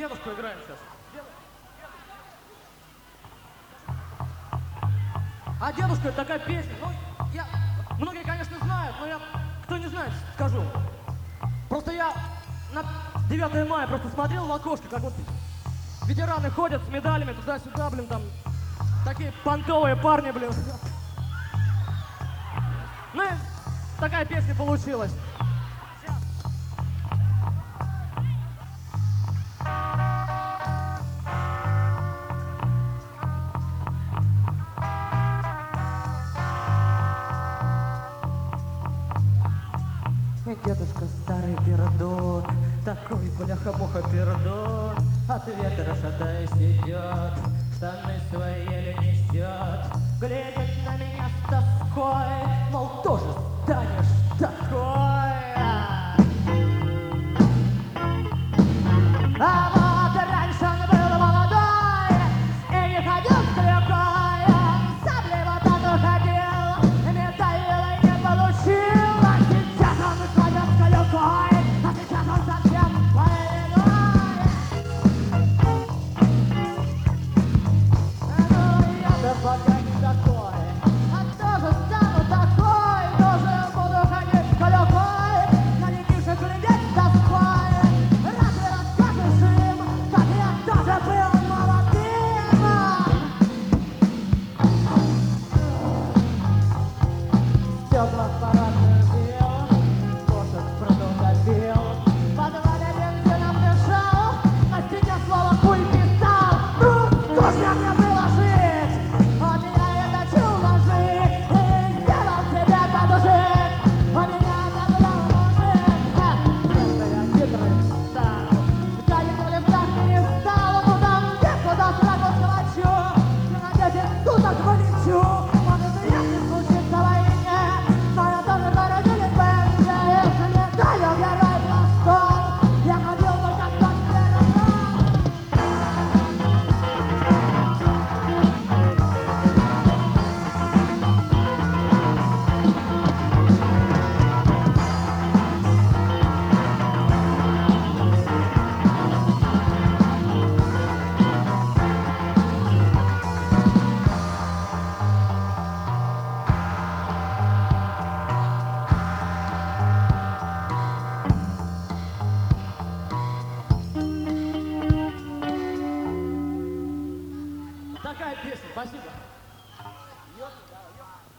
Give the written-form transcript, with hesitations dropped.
Дедушку играем сейчас. А дедушка это такая песня. Ну, многие, конечно, знают, но кто не знает, скажу. Просто я на 9 мая просто смотрел в окошко, как вот ветераны ходят с медалями туда-сюда, блин, там такие понтовые парни, блин. Ну и такая песня получилась. Дедушка старый пердун, такой бляха-муха пердун, от ветра шатаясь идет, штаны свои еле несет, глядит на меня с тоской, мол, тоже станешь